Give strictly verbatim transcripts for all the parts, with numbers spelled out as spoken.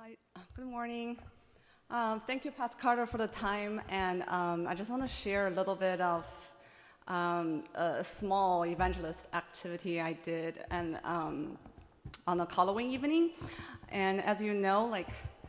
Hi, good morning. Um, thank you, Pastor Carter, for the time. And um, I just want to share a little bit of um, a small evangelist activity I did and um, on a Halloween evening. And as you know, like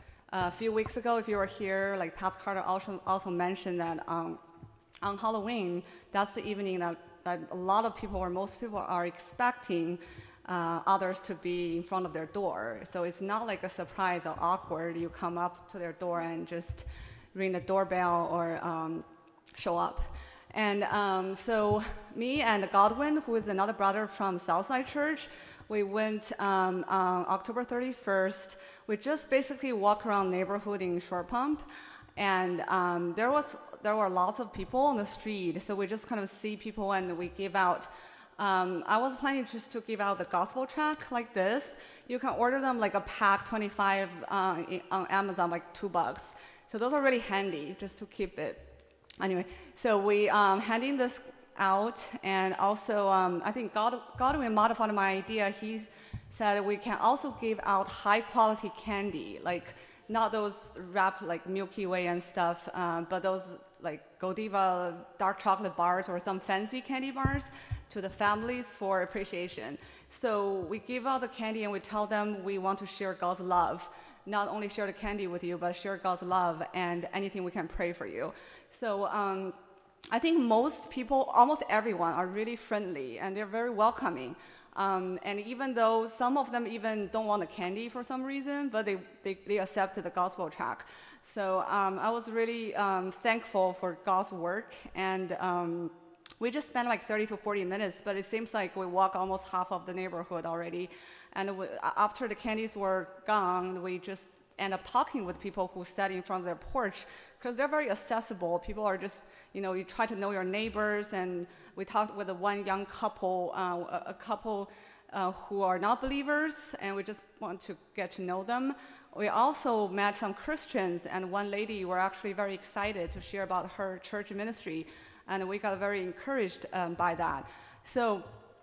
a few weeks ago, if you were here, like Pastor Carter also, also mentioned that um, on Halloween, that's the evening that, that a lot of people or most people are expecting Uh, others to be in front of their door. So it's not like a surprise or awkward. You come up to their door and just ring the doorbell or um, show up. And um, so me and Godwin, who is another brother from Southside Church, we went um, on October thirty-first. We just basically walk around neighborhood in Short Pump. And um, there was there were lots of people on the street. So we just kind of see people and we give out Um, I was planning just to give out the gospel tract like this. You can order them like a pack, twenty-five uh, on Amazon, like two bucks. So those are really handy just to keep it. Anyway, so we um, handing this out, and also um, I think God, Godwin modified my idea. He said we can also give out high quality candy, like not those wrapped like Milky Way and stuff, um, but those like Godiva dark chocolate bars or some fancy candy bars to the families for appreciation. So we give out the candy and we tell them we want to share God's love. Not only share the candy with you, but share God's love and anything we can pray for you. So um, I think most people, almost everyone, are really friendly and they're very welcoming. Um, and even though some of them even don't want the candy for some reason, but they, they, they accepted the gospel tract. So um, I was really um, thankful for God's work. And um, we just spent like thirty to forty minutes, but it seems like we walked almost half of the neighborhood already. And we, after the candies were gone, we just end up talking with people who sat in front of their porch because they're very accessible. People are just, you know, you try to know your neighbors, and we talked with one young couple, uh, a couple uh, who are not believers, and we just want to get to know them. We also met some Christians, and one lady were actually very excited to share about her church ministry, and we got very encouraged um, by that. So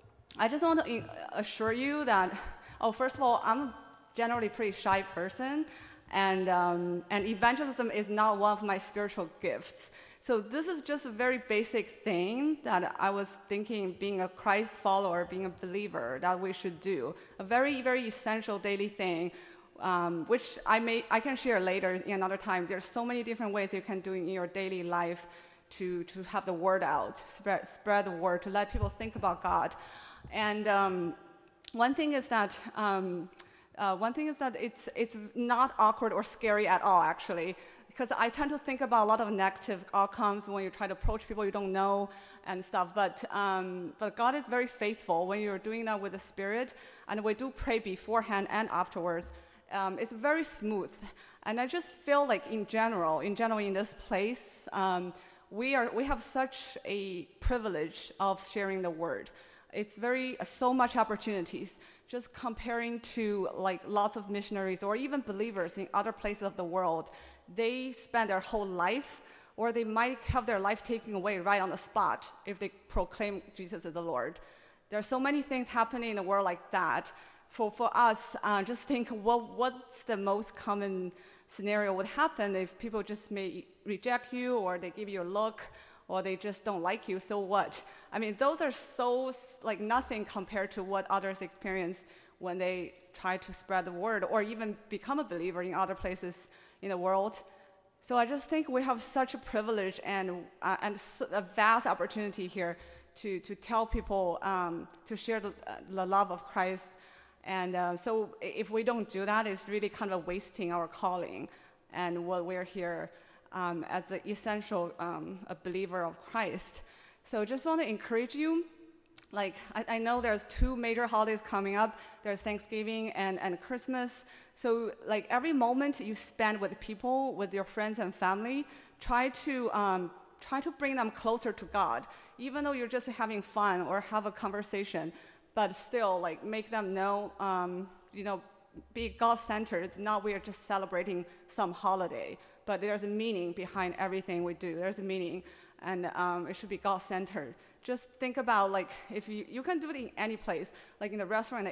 I just want to assure you that, oh, first of all, I'm generally a pretty shy person, and um, and evangelism is not one of my spiritual gifts. So this is just a very basic thing that I was thinking, being a Christ follower, being a believer, that we should do. A very, very essential daily thing, um, which I may I can share later in another time. There's so many different ways you can do in your daily life to to have the word out, spread spread the word, to let people think about God. And um, one thing is that. Um, Uh, one thing is that it's it's not awkward or scary at all, actually, because I tend to think about a lot of negative outcomes when you try to approach people you don't know and stuff. But um, but God is very faithful when you're doing that with the Spirit, and we do pray beforehand and afterwards. Um, it's very smooth, and I just feel like in general, in general, in this place, um, we are we have such a privilege of sharing the word. It's very, uh, so much opportunities, just comparing to like lots of missionaries or even believers in other places of the world. They spend their whole life, or they might have their life taken away right on the spot if they proclaim Jesus as the Lord. There are so many things happening in the world like that. For, for us, uh, just think, what, what's the most common scenario would happen if people just may reject you, or they give you a look, or they just don't like you, so what? I mean, those are so, like, nothing compared to what others experience when they try to spread the word or even become a believer in other places in the world. So I just think we have such a privilege and uh, and a vast opportunity here to, to tell people, um, to share the, uh, the love of Christ. And uh, so if we don't do that, it's really kind of wasting our calling and what we're here Um, as an essential um, a believer of Christ. So just want to encourage you. Like, I, I know there's two major holidays coming up. There's Thanksgiving and, and Christmas. So like every moment you spend with people, with your friends and family, try to um, try to bring them closer to God. Even though you're just having fun or have a conversation, but still like make them know, um, you know, be God-centered. It's not we're just celebrating some holiday, but there's a meaning behind everything we do. There's a meaning, and um, it should be God-centered. Just think about, like, if you, you can do it in any place, like in the restaurant, in the airport,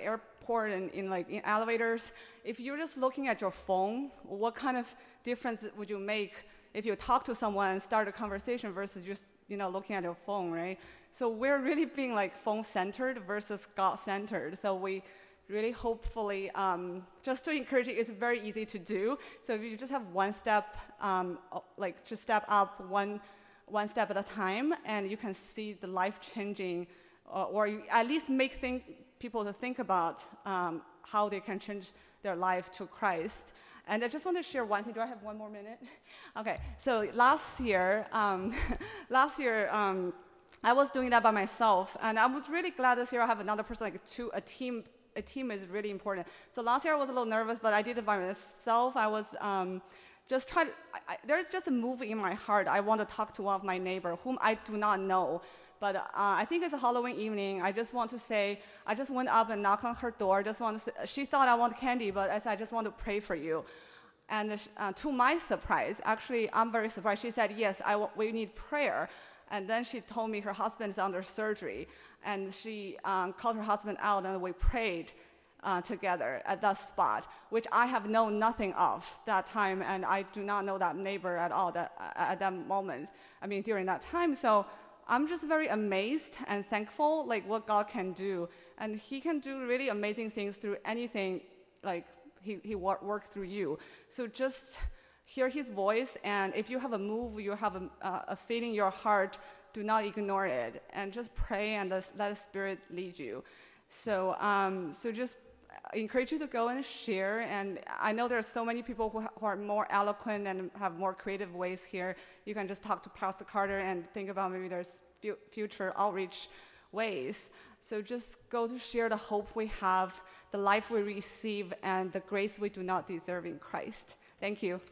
important in like in elevators. If you're just looking at your phone, what kind of difference would you make if you talk to someone and start a conversation versus just, you know, looking at your phone, right? So we're really being like phone-centered versus God-centered. So we really hopefully, um, just to encourage you, it's very easy to do. So if you just have one step, um, like just step up one, one step at a time, and you can see the life-changing, uh, or you at least make think, people to think about um, how they can change their life to Christ. And I just want to share one thing. Do I have one more minute? Okay. So last year, um, last year, um, I was doing that by myself, and I was really glad this year I have another person, like two, a team. A team is really important. So last year I was a little nervous, but I did it by myself. I was um, just trying to, I, I, there's just a move in my heart. I want to talk to one of my neighbors whom I do not know. But uh, I think it's a Halloween evening. I just want to say, I just went up and knocked on her door. Just want to say, she thought I want candy, but I said, I just want to pray for you. And uh, to my surprise, actually, I'm very surprised. She said, yes, I w- we need prayer. And then she told me her husband is under surgery. And she um, called her husband out, and we prayed uh, together at that spot, which I have known nothing of that time, and I do not know that neighbor at all that, uh, at that moment, I mean, during that time. So I'm just very amazed and thankful, like, what God can do. And he can do really amazing things through anything, like, he, he wor- works through you. So just hear his voice, and if you have a move, you have a, uh, a feeling in your heart, do not ignore it, and just pray and let the Spirit lead you. So, um, so just encourage you to go and share. And I know there are so many people who, ha- who are more eloquent and have more creative ways here. You can just talk to Pastor Carter and think about maybe there's fu- future outreach ways. So just go to share the hope we have, the life we receive, and the grace we do not deserve in Christ. Thank you.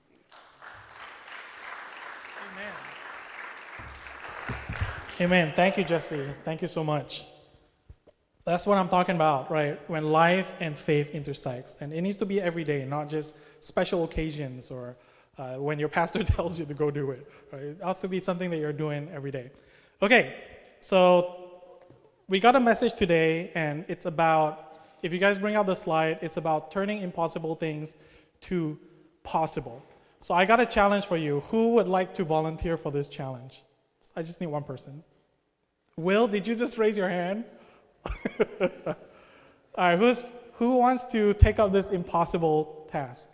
Amen. Amen. Thank you, Jesse. Thank you so much. That's what I'm talking about, right? When life and faith intersects. And it needs to be every day, not just special occasions or uh, when your pastor tells you to go do it. Right? It has to be something that you're doing every day. Okay, so we got a message today, and it's about, if you guys bring out the slide, it's about turning impossible things to possible. So I got a challenge for you. Who would like to volunteer for this challenge? I just need one person. Will, did you just raise your hand? All right, who's, who wants to take up this impossible task?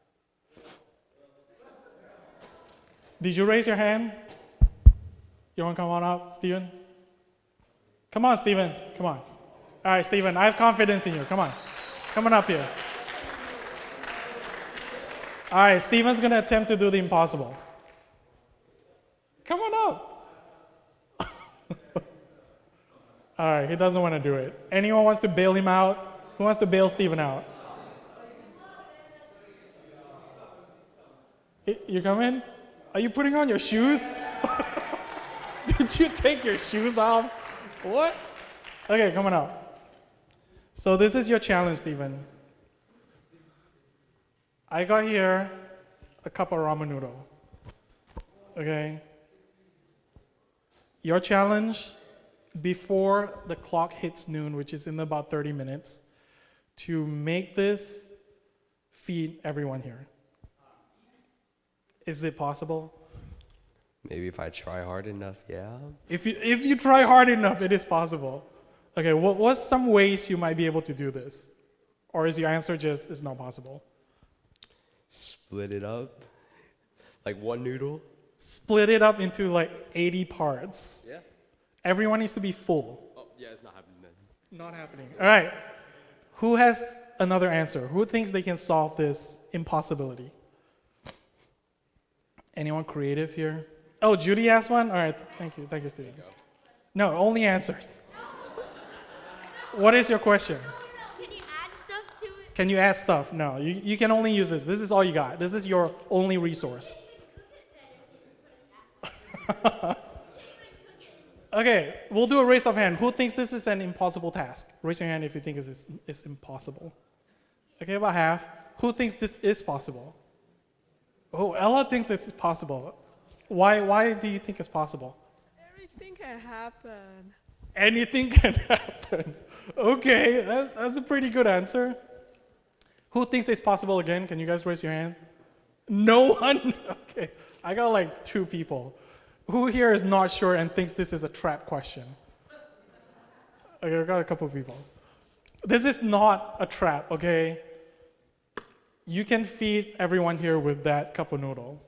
Did you raise your hand? You want to come on up, Stephen? Come on, Stephen. Come on. All right, Stephen, I have confidence in you. Come on. Come on up here. All right, Stephen's going to attempt to do the impossible. Come on up. All right, he doesn't want to do it. Anyone wants to bail him out? Who wants to bail Stephen out? You coming? Are you putting on your shoes? Did you take your shoes off? What? Okay, come on up. So this is your challenge, Stephen. I got here a cup of ramen noodle. Okay? Your challenge, before the clock hits noon, which is in about thirty minutes, to make this feed everyone here. Is it possible? Maybe if I try hard enough, yeah. If you if you try hard enough, it is possible. Okay, what what's some ways you might be able to do this? Or is your answer just, it's not possible? Split it up. Like one noodle. Split it up into like eighty parts. Yeah. Everyone needs to be full. Oh, yeah, it's not happening then. Not happening. All right. Who has another answer? Who thinks they can solve this impossibility? Anyone creative here? Oh, Judy has one? All right. Thank you. Thank you, Steve. No, only answers. What is your question? Can you add stuff to it? Can you add stuff? No, you, you can only use this. This is all you got. This is your only resource. Okay, we'll do a raise of hand. Who thinks this is an impossible task? Raise your hand if you think it's, it's impossible. Okay, about half. Who thinks this is possible? Oh, Ella thinks this is possible. Why, why do you think it's possible? Everything can happen. Anything can happen. Okay, that's, that's a pretty good answer. Who thinks it's possible again? Can you guys raise your hand? No one? Okay, I got like two people. Who here is not sure and thinks this is a trap question? Okay, I got a couple of people. This is not a trap, okay? You can feed everyone here with that cup of noodle,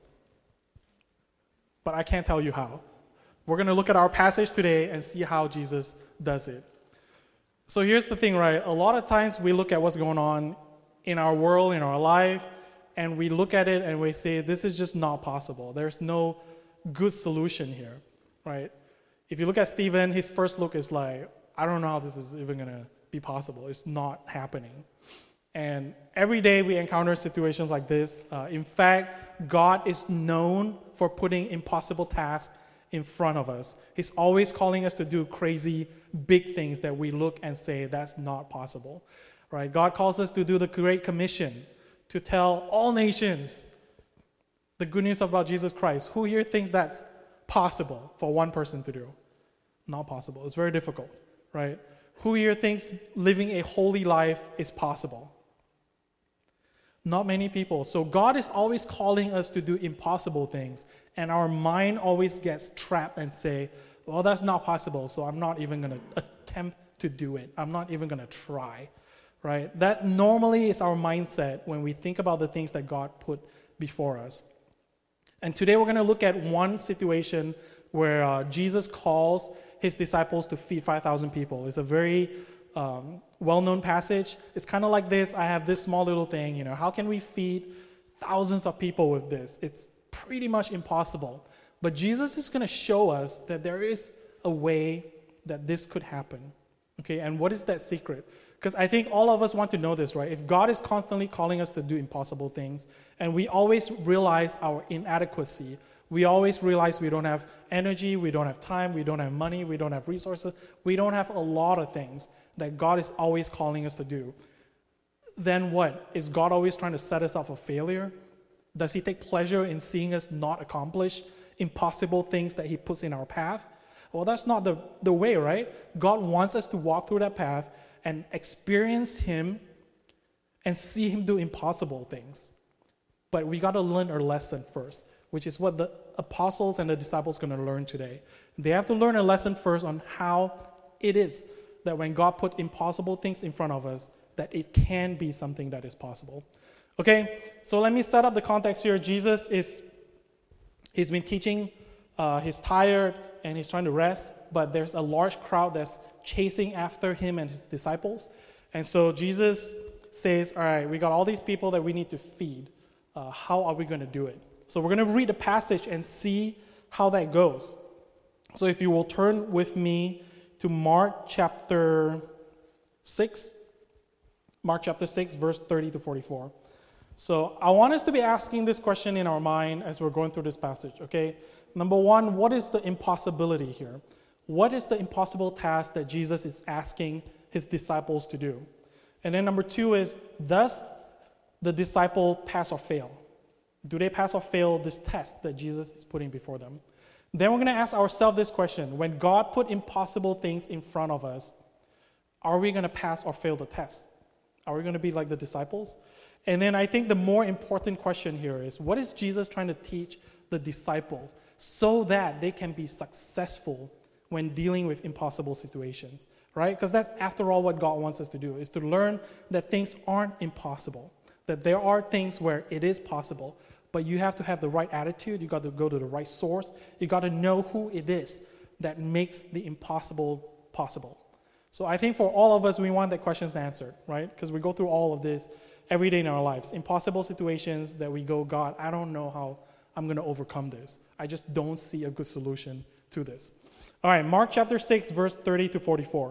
but I can't tell you how. We're going to look at our passage today and see how Jesus does it. So here's the thing, right? A lot of times we look at what's going on in our world, in our life, and we look at it and we say, this is just not possible. There's no good solution here, right? If you look at Stephen, his first look is like, I don't know how this is even going to be possible. It's not happening. And every day we encounter situations like this. Uh, in fact, God is known for putting impossible tasks in front of us. He's always calling us to do crazy, big things that we look and say, that's not possible, right? God calls us to do the Great Commission, to tell all nations the good news about Jesus Christ. Who here thinks that's possible for one person to do? Not possible. It's very difficult, right? Who here thinks living a holy life is possible? Not many people. So God is always calling us to do impossible things, and our mind always gets trapped and say, well, that's not possible, so I'm not even going to attempt to do it. I'm not even going to try, right? That normally is our mindset when we think about the things that God put before us. And today we're going to look at one situation where uh, Jesus calls his disciples to feed five thousand people. It's a very um, well-known passage. It's kind of like this. I have this small little thing, you know, how can we feed thousands of people with this? It's pretty much impossible. But Jesus is going to show us that there is a way that this could happen. Okay, and what is that secret? Because I think all of us want to know this, right? If God is constantly calling us to do impossible things, and we always realize our inadequacy, we always realize we don't have energy, we don't have time, we don't have money, we don't have resources, we don't have a lot of things that God is always calling us to do, then what? Is God always trying to set us up for failure? Does he take pleasure in seeing us not accomplish impossible things that he puts in our path? Well, that's not the, the way, right? God wants us to walk through that path and experience him and see him do impossible things. But we got to learn our lesson first, which is what the apostles and the disciples are going to learn today. They have to learn a lesson first on how it is that when God put impossible things in front of us, that it can be something that is possible. Okay, so let me set up the context here. Jesus is, he's been teaching, uh, he's tired, and he's trying to rest, but there's a large crowd that's chasing after him and his disciples. And so Jesus says, all right, we got all these people that we need to feed. Uh, how are we going to do it? So we're going to read the passage and see how that goes. So if you will turn with me to Mark chapter six, Mark chapter six, verse thirty to forty-four. So I want us to be asking this question in our mind as we're going through this passage, okay? Number one, what is the impossibility here? What is the impossible task that Jesus is asking his disciples to do? And then number two is, does the disciple pass or fail? Do they pass or fail this test that Jesus is putting before them? Then we're going to ask ourselves this question. When God put impossible things in front of us, are we going to pass or fail the test? Are we going to be like the disciples? And then I think the more important question here is, what is Jesus trying to teach the disciples so that they can be successful when dealing with impossible situations, right? Because that's, after all, what God wants us to do, is to learn that things aren't impossible, that there are things where it is possible, but you have to have the right attitude. You got to go to the right source. You got to know who it is that makes the impossible possible. So I think for all of us, we want that questions answered, right? Because we go through all of this every day in our lives. Impossible situations that we go, God, I don't know how I'm going to overcome this. I just don't see a good solution to this. All right, Mark chapter six, verse thirty to forty-four.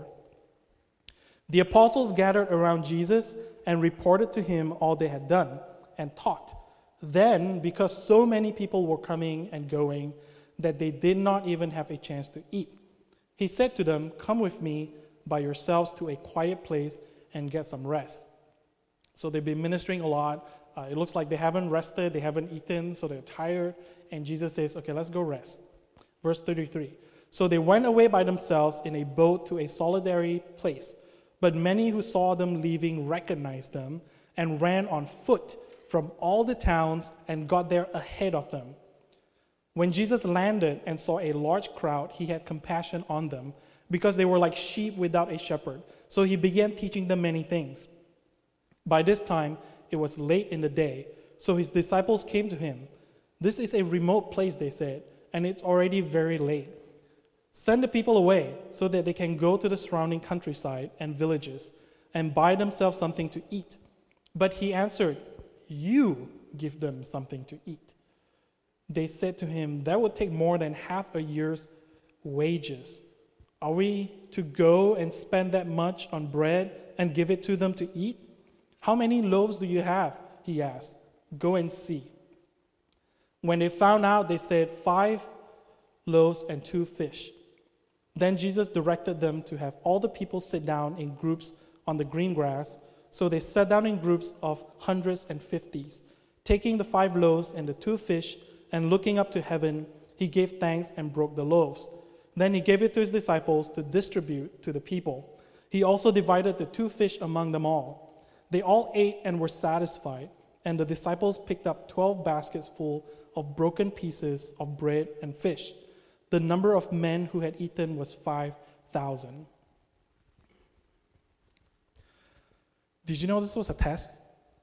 The apostles gathered around Jesus and reported to him all they had done and taught. Then, because so many people were coming and going that they did not even have a chance to eat, he said to them, come with me by yourselves to a quiet place and get some rest. So they've been ministering a lot. Uh, it looks like they haven't rested, they haven't eaten, so they're tired. And Jesus says, okay, let's go rest. Verse thirty-three. So they went away by themselves in a boat to a solitary place. But many who saw them leaving recognized them and ran on foot from all the towns and got there ahead of them. When Jesus landed and saw a large crowd, he had compassion on them because they were like sheep without a shepherd. So he began teaching them many things. By this time, it was late in the day, so his disciples came to him. "This is a remote place," they said, "and it's already very late. Send the people away so that they can go to the surrounding countryside and villages and buy themselves something to eat." But he answered, "You give them something to eat." They said to him, "That would take more than half a year's wages. Are we to go and spend that much on bread and give it to them to eat? How many loaves do you have?" he asked. "Go and see." When they found out, they said, "Five loaves and two fish." Then Jesus directed them to have all the people sit down in groups on the green grass. So they sat down in groups of hundreds and fifties. Taking the five loaves and the two fish, and looking up to heaven, he gave thanks and broke the loaves. Then he gave it to his disciples to distribute to the people. He also divided the two fish among them all. They all ate and were satisfied, and the disciples picked up twelve baskets full of broken pieces of bread and fish. The number of men who had eaten was five thousand. Did you know this was a test?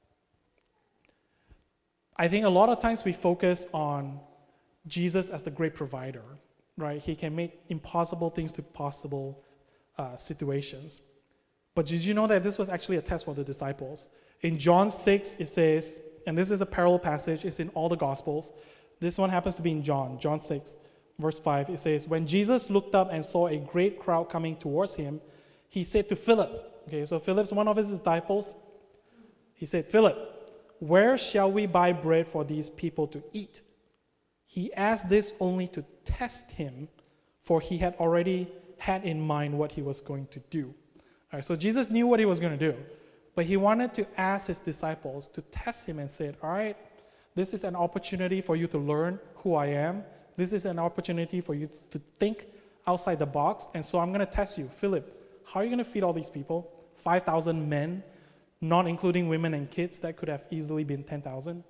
I think a lot of times we focus on Jesus as the great provider, right? He can make impossible things to possible uh, situations. But did you know that this was actually a test for the disciples? In John six, it says, and this is a parallel passage, it's in all the Gospels. This one happens to be in John, John six, verse five. It says, "When Jesus looked up and saw a great crowd coming towards him, he said to Philip," okay, so Philip's one of his disciples. He said, "Philip, where shall we buy bread for these people to eat?" He asked this only to test him, for he had already had in mind what he was going to do. All right, so Jesus knew what he was going to do, but he wanted to ask his disciples to test him and said, "All right, this is an opportunity for you to learn who I am. This is an opportunity for you to think outside the box, and so I'm going to test you. Philip, how are you going to feed all these people? five thousand men, not including women and kids. That could have easily been ten thousand.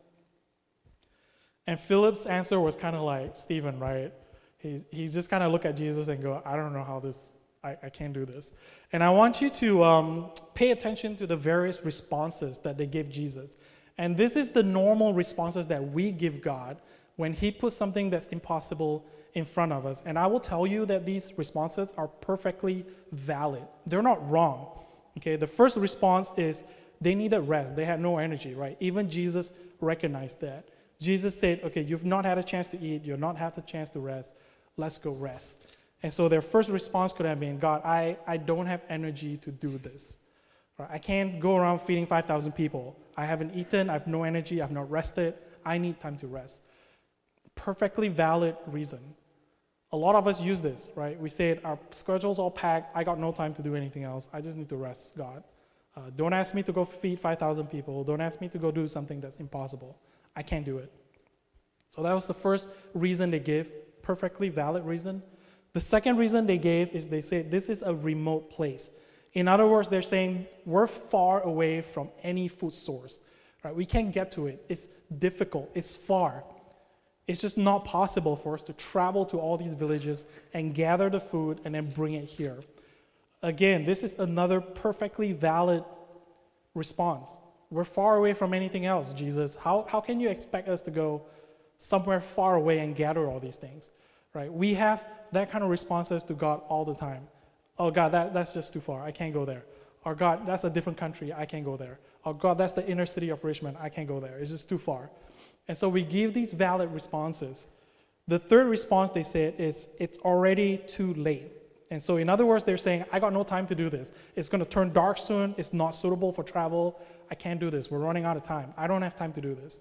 And Philip's answer was kind of like Stephen, right? He, he just kind of looked at Jesus and go, "I don't know how this, I, I can't do this." And I want you to um, pay attention to the various responses that they gave Jesus. And this is the normal responses that we give God when he puts something that's impossible in front of us. And I will tell you that these responses are perfectly valid. They're not wrong. Okay, the first response is they needed rest. They had no energy, right? Even Jesus recognized that. Jesus said, "Okay, you've not had a chance to eat. You've not had the chance to rest. Let's go rest." And so their first response could have been, "God, I, I don't have energy to do this. Right? I can't go around feeding five thousand people. I haven't eaten. I have no energy. I've not rested. I need time to rest." Perfectly valid reason. A lot of us use this, right? We say our schedule's all packed. I got no time to do anything else. I just need to rest, God. Uh, don't ask me to go feed five thousand people. Don't ask me to go do something that's impossible. I can't do it. So that was the first reason they gave, perfectly valid reason. The second reason they gave is they said this is a remote place. In other words, they're saying we're far away from any food source. Right? We can't get to it. It's difficult. It's far. It's just not possible for us to travel to all these villages and gather the food and then bring it here. Again, this is another perfectly valid response. We're far away from anything else, Jesus. How, how can you expect us to go somewhere far away and gather all these things? Right? We have that kind of responses to God all the time. "Oh, God, that, that's just too far. I can't go there." Or, "God, that's a different country. I can't go there." Or, "God, that's the inner city of Richmond. I can't go there. It's just too far." And so we give these valid responses. The third response they said is, "It's already too late." And so in other words, they're saying, "I got no time to do this. It's going to turn dark soon. It's not suitable for travel. I can't do this. We're running out of time. I don't have time to do this."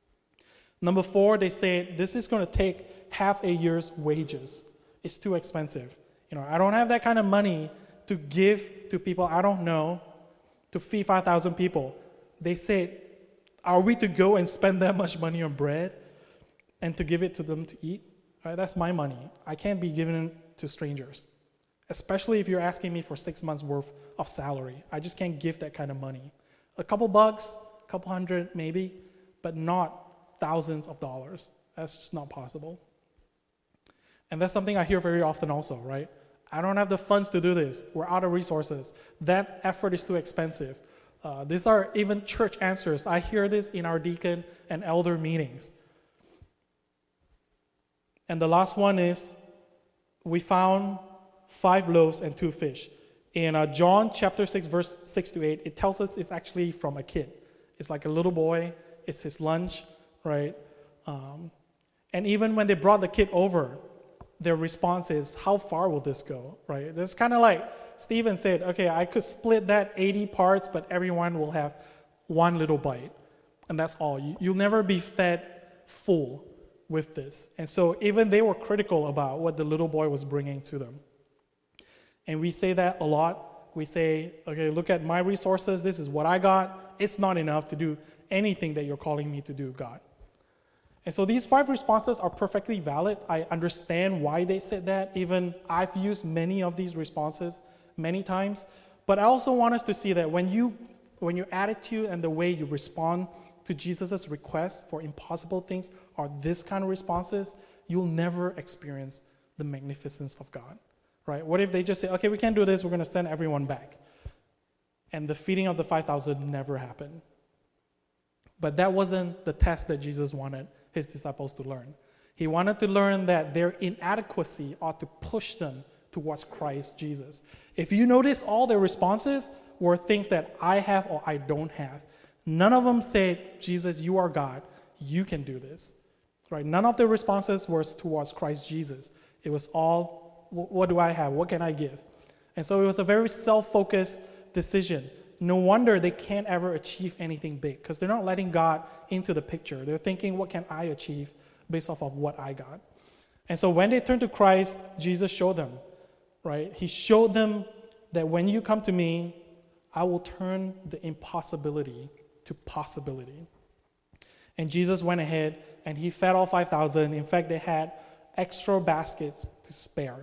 Number four, they say, "This is going to take half a year's wages. It's too expensive. You know, I don't have that kind of money to give to people I don't know to feed five thousand people." They said, "Are we to go and spend that much money on bread and to give it to them to eat? Right? That's my money. I can't be giving to strangers, especially if you're asking me for six months worth of salary. I just can't give that kind of money. A couple bucks, a couple hundred maybe, but not thousands of dollars. That's just not possible. And that's something I hear very often also, right? I don't have the funds to do this. We're out of resources. That effort is too expensive. Uh, these are even church answers. I hear this in our deacon and elder meetings. And the last one is, we found five loaves and two fish. In uh, John chapter six, verse six to eight, it tells us it's actually from a kid. It's like a little boy. It's his lunch, right? Um, and even when they brought the kid over, their response is, how far will this go, right? It's kind of like Stephen said, okay, I could split that eighty parts, but everyone will have one little bite. And that's all. You, you'll never be fed full with this. And so even they were critical about what the little boy was bringing to them. And we say that a lot. We say, okay, look at my resources. This is what I got. It's not enough to do anything that you're calling me to do, God. And so these five responses are perfectly valid. I understand why they said that. Even I've used many of these responses many times. But I also want us to see that when you, when your attitude and the way you respond to Jesus' requests for impossible things are this kind of responses, you'll never experience the magnificence of God, right? What if they just say, okay, we can't do this, we're going to send everyone back. And the feeding of the five thousand never happened. But that wasn't the test that Jesus wanted his disciples to learn. He wanted to learn that their inadequacy ought to push them towards Christ Jesus. If you notice, all their responses were things that I have or I don't have. None of them said, Jesus, you are God. You can do this. Right? None of the responses were towards Christ Jesus. It was all, what do I have? What can I give? And so it was a very self-focused decision. No wonder they can't ever achieve anything big, because they're not letting God into the picture. They're thinking, what can I achieve based off of what I got? And so when they turned to Christ, Jesus showed them, right? He showed them that when you come to me, I will turn the impossibility to possibility. And Jesus went ahead and he fed all five thousand. In fact, they had extra baskets to spare.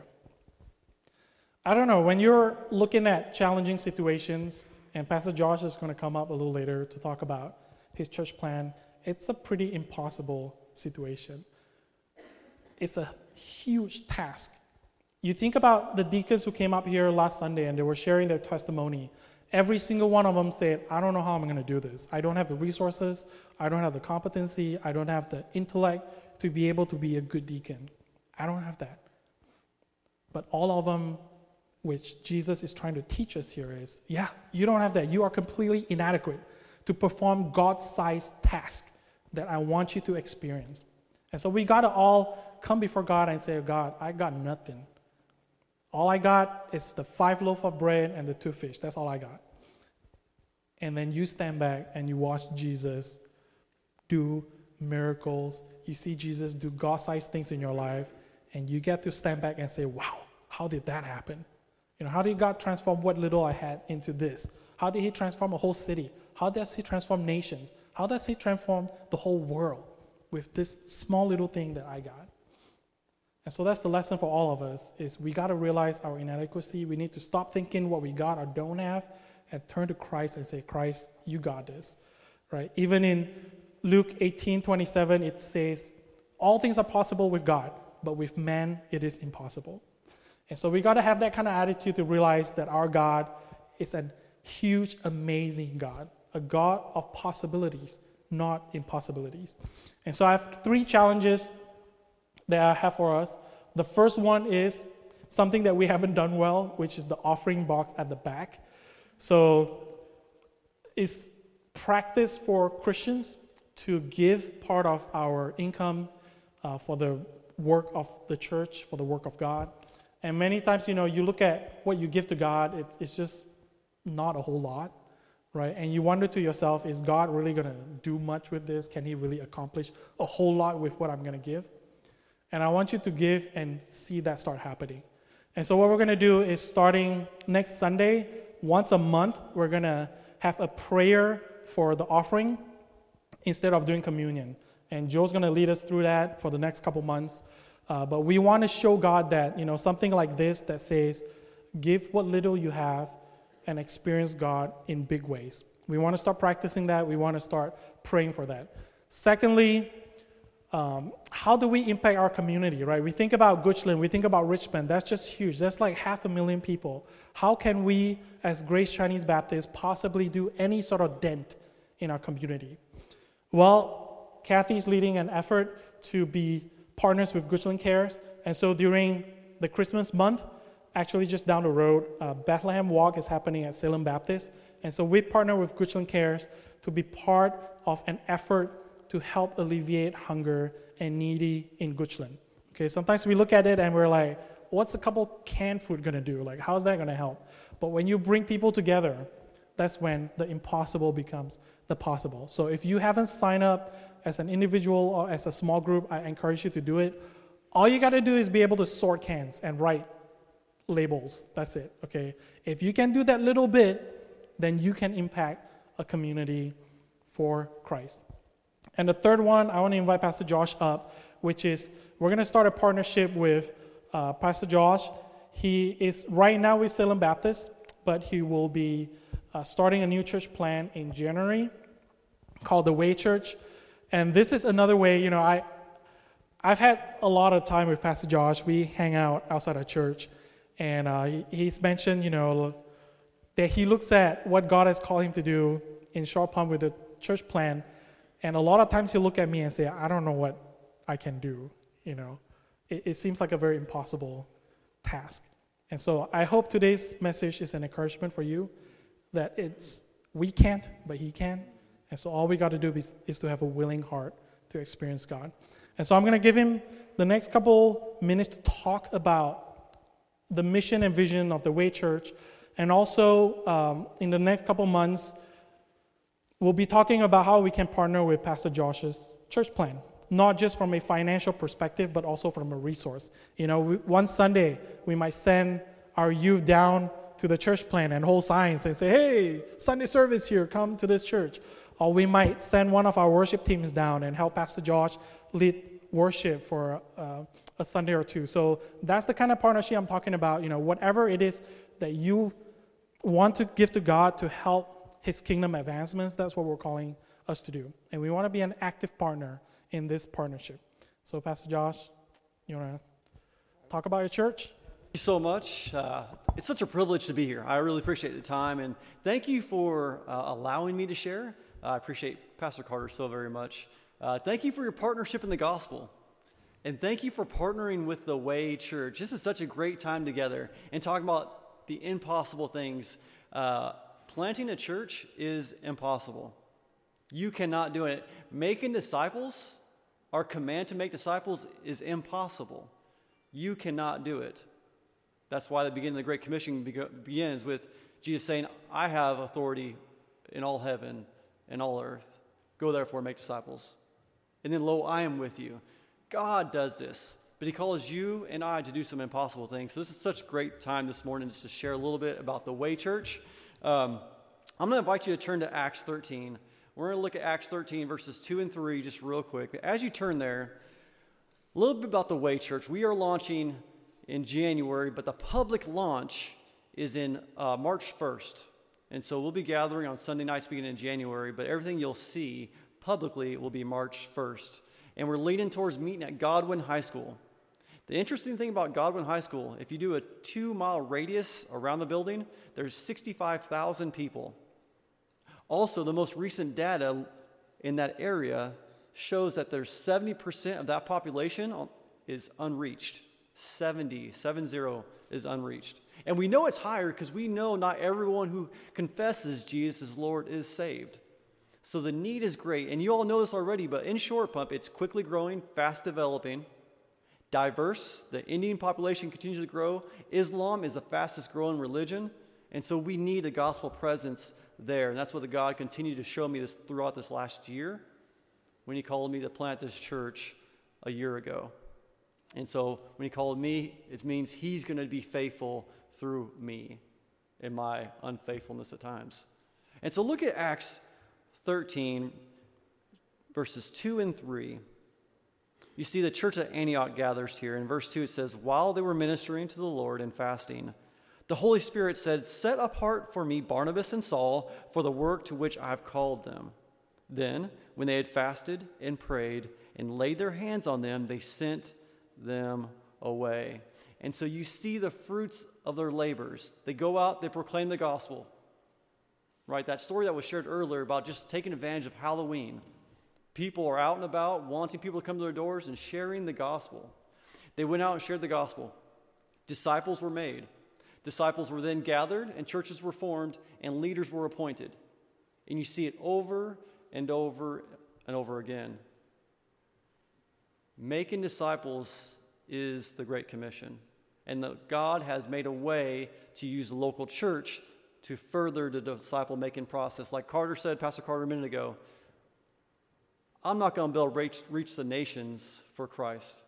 I don't know, when you're looking at challenging situations, and Pastor Josh is going to come up a little later to talk about his church plan, it's a pretty impossible situation. It's a huge task. You think about the deacons who came up here last Sunday and they were sharing their testimony. Every single one of them said, I don't know how I'm going to do this. I don't have the resources. I don't have the competency. I don't have the intellect to be able to be a good deacon. I don't have that. But all of them, which Jesus is trying to teach us here, is, yeah, you don't have that. You are completely inadequate to perform God-sized task that I want you to experience. And so we got to all come before God and say, God, I got nothing. All I got is the five loaves of bread and the two fish. That's all I got. And then you stand back and you watch Jesus do miracles. You see Jesus do God-sized things in your life, and you get to stand back and say, wow, how did that happen? You know, how did God transform what little I had into this? How did he transform a whole city? How does he transform nations? How does he transform the whole world with this small little thing that I got? And so that's the lesson for all of us, is we got to realize our inadequacy. We need to stop thinking what we got or don't have and turn to Christ and say, Christ, you got this, right? Even in Luke eighteen twenty-seven, it says, all things are possible with God, but with man it is impossible. And so we got to have that kind of attitude to realize that our God is a huge, amazing God, a God of possibilities, not impossibilities. And so I have three challenges that I have for us. The first one is something that we haven't done well, which is the offering box at the back. So it's practice for Christians to give part of our income uh, for the work of the church, for the work of God. And many times, you know, you look at what you give to God, it, it's just not a whole lot, right? And you wonder to yourself, is God really going to do much with this? Can he really accomplish a whole lot with what I'm going to give? And I want you to give and see that start happening. And so what we're going to do is, starting next Sunday, once a month, we're going to have a prayer for the offering instead of doing communion. And Joe's going to lead us through that for the next couple months. Uh, but we want to show God that, you know, something like this that says, give what little you have and experience God in big ways. We want to start practicing that. We want to start praying for that. Secondly, um, how do we impact our community, right? We think about Goochland, we think about Richmond. That's just huge. That's like half a million people. How can we, as Grace Chinese Baptist, possibly do any sort of dent in our community? Well, Kathy's leading an effort to be partners with Goochland Cares. And so during the Christmas month, actually just down the road, uh, Bethlehem Walk is happening at Salem Baptist. And so we partner with Goochland Cares to be part of an effort to help alleviate hunger and needy in Goochland. Okay, sometimes we look at it and we're like, what's a couple canned food going to do? Like, how's that going to help? But when you bring people together, that's when the impossible becomes the possible. So if you haven't signed up as an individual or as a small group, I encourage you to do it. All you got to do is be able to sort cans and write labels. That's it, okay? If you can do that little bit, then you can impact a community for Christ. And the third one, I want to invite Pastor Josh up, which is we're going to start a partnership with uh, Pastor Josh. He is right now with Salem Baptist, but he will be uh, starting a new church plan in January called the Way Church. And this is another way, you know, I, I've had a lot of time with Pastor Josh. We hang out outside of church. And uh, he, he's mentioned, you know, that he looks at what God has called him to do in Short Pump with the church plan. And a lot of times he'll look at me and say, I don't know what I can do, you know. It, it seems like a very impossible task. And so I hope today's message is an encouragement for you that it's we can't, but he can. And so all we got to do is, is to have a willing heart to experience God. And so I'm going to give him the next couple minutes to talk about the mission and vision of the Way Church. And also um, in the next couple months, we'll be talking about how we can partner with Pastor Josh's church plan, not just from a financial perspective, but also from a resource. You know, we, one Sunday, we might send our youth down to the church plan and hold signs and say, hey, Sunday service here, come to this church. Or we might send one of our worship teams down and help Pastor Josh lead worship for uh, a Sunday or two. So that's the kind of partnership I'm talking about. You know, whatever it is that you want to give to God to help his kingdom advancements, that's what we're calling us to do. And we want to be an active partner in this partnership. So Pastor Josh, you want to talk about your church? Thank you so much. Uh, it's such a privilege to be here. I really appreciate the time, and thank you for uh, allowing me to share. Uh, I appreciate Pastor Carter so very much. Uh, thank you for your partnership in the gospel, and thank you for partnering with the Way Church. This is such a great time together and talking about the impossible things. Uh, planting a church is impossible. You cannot do it. Making disciples, our command to make disciples, is impossible. You cannot do it. That's why the beginning of the Great Commission begins with Jesus saying, I have authority in all heaven and all earth. Go therefore, make disciples. And then, lo, I am with you. God does this, but he calls you and I to do some impossible things. So this is such a great time this morning just to share a little bit about the Way Church. Um, I'm going to invite you to turn to Acts thirteen. We're going to look at Acts thirteen, verses two and three, just real quick. But as you turn there, a little bit about the Way Church. We are launching in January, but the public launch is in uh, March first. And so we'll be gathering on Sunday nights beginning in January, but everything you'll see publicly will be March first. And we're leading towards meeting at Godwin High School. The interesting thing about Godwin High School, if you do a two-mile radius around the building, there's sixty-five thousand people. Also, the most recent data in that area shows that there's seventy percent of that population is unreached. seventy, seven zero is unreached. And we know it's higher because we know not everyone who confesses Jesus as Lord is saved. So the need is great. And you all know this already, but in Short Pump, it's quickly growing, fast developing, diverse. The Indian population continues to grow. Islam is the fastest growing religion. And so we need a gospel presence there. And that's what the God continued to show me this throughout this last year when he called me to plant this church a year ago. And so when he called me, it means he's going to be faithful through me in my unfaithfulness at times. And so look at Acts thirteen, verses two and three. you see the church at Antioch gathers here. In verse two, it says, while they were ministering to the Lord and fasting, the Holy Spirit said, set apart for me Barnabas and Saul for the work to which I have called them. Then, when they had fasted and prayed and laid their hands on them, they sent them away. And so you see the fruits of their labors. They go out, they proclaim the gospel. Right? That story that was shared earlier about just taking advantage of Halloween. People are out and about, wanting people to come to their doors and sharing the gospel. They went out and shared the gospel. Disciples were made. Disciples were then gathered, and churches were formed, and leaders were appointed. And you see it over and over and over again. Making disciples is the Great Commission. And the, God has made a way to use the local church to further the disciple-making process. Like Carter said, Pastor Carter, a minute ago, I'm not going to be able to reach, reach the nations for Christ.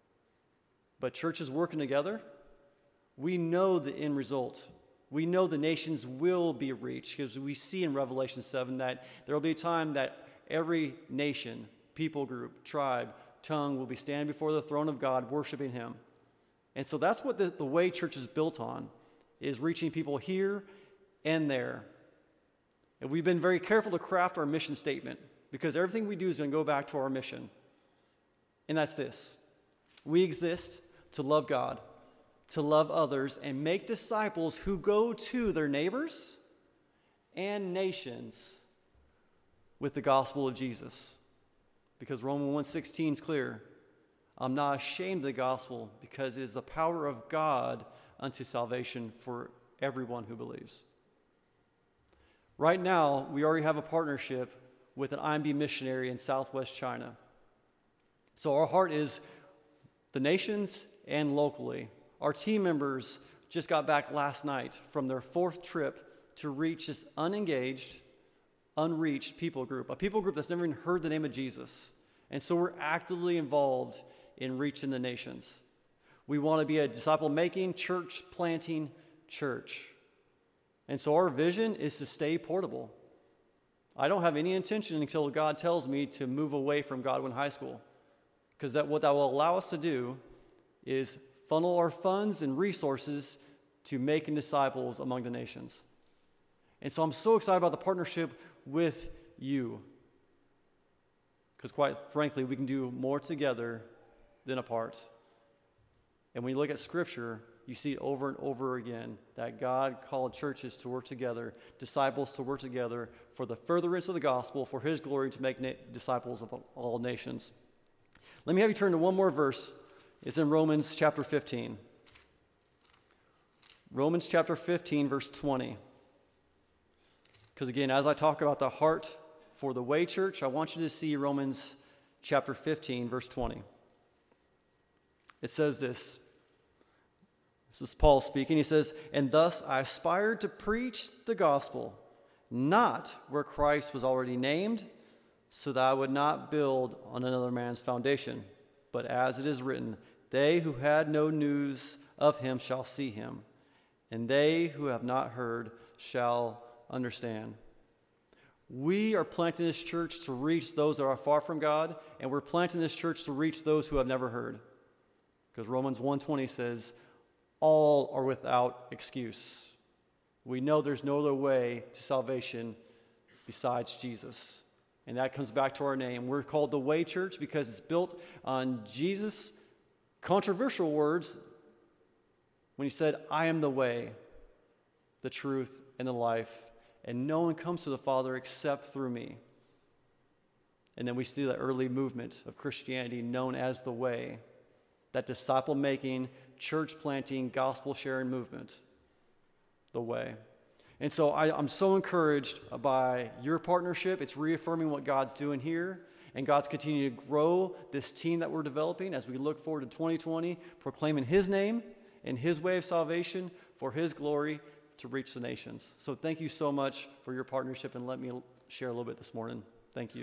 But churches working together, we know the end result. We know the nations will be reached because we see in Revelation seven that there will be a time that every nation, people group, tribe, tongue will be standing before the throne of God worshiping him. And so that's what the, the way church is built on, is reaching people here and there. And we've been very careful to craft our mission statement because everything we do is going to go back to our mission. And that's this. We exist to love God, to love others, and make disciples who go to their neighbors and nations with the gospel of Jesus. Because Romans one sixteen is clear. I'm not ashamed of the gospel because it is the power of God unto salvation for everyone who believes. Right now, we already have a partnership with an I M B missionary in southwest China. So our heart is the nations and locally. Our team members just got back last night from their fourth trip to reach this unengaged, unreached people group, a people group that's never even heard the name of Jesus. And so we're actively involved in reaching the nations. We want to be a disciple-making, church-planting church. And so our vision is to stay portable. I don't have any intention until God tells me to move away from Godwin High School, because that what that will allow us to do is funnel our funds and resources to making disciples among the nations. And so I'm so excited about the partnership with you, because quite frankly, we can do more together than apart. And when you look at Scripture, you see over and over again that God called churches to work together, disciples to work together for the furtherance of the gospel, for his glory, to make na- disciples of all nations. Let me have you turn to one more verse. It's in Romans chapter fifteen. Romans chapter fifteen, verse twenty. Because again, as I talk about the heart for the Way Church, I want you to see Romans chapter fifteen, verse twenty. It says this. This is Paul speaking. He says, and thus I aspired to preach the gospel, not where Christ was already named, so that I would not build on another man's foundation. But as it is written, they who had no news of him shall see him, and they who have not heard shall understand. We are planting this church to reach those that are far from God, and we're planting this church to reach those who have never heard. Because Romans one twenty says, all are without excuse. We know there's no other way to salvation besides Jesus. And that comes back to our name. We're called the Way Church because it's built on Jesus' controversial words when he said, I am the way, the truth, and the life, and no one comes to the Father except through me. And then we see the early movement of Christianity known as the Way, that disciple-making, church-planting, gospel-sharing movement, the Way. And so I, I'm so encouraged by your partnership. It's reaffirming what God's doing here, and God's continuing to grow this team that we're developing as we look forward to twenty twenty, proclaiming his name and his way of salvation for his glory to reach the nations. So thank you so much for your partnership, and let me share a little bit this morning. Thank you.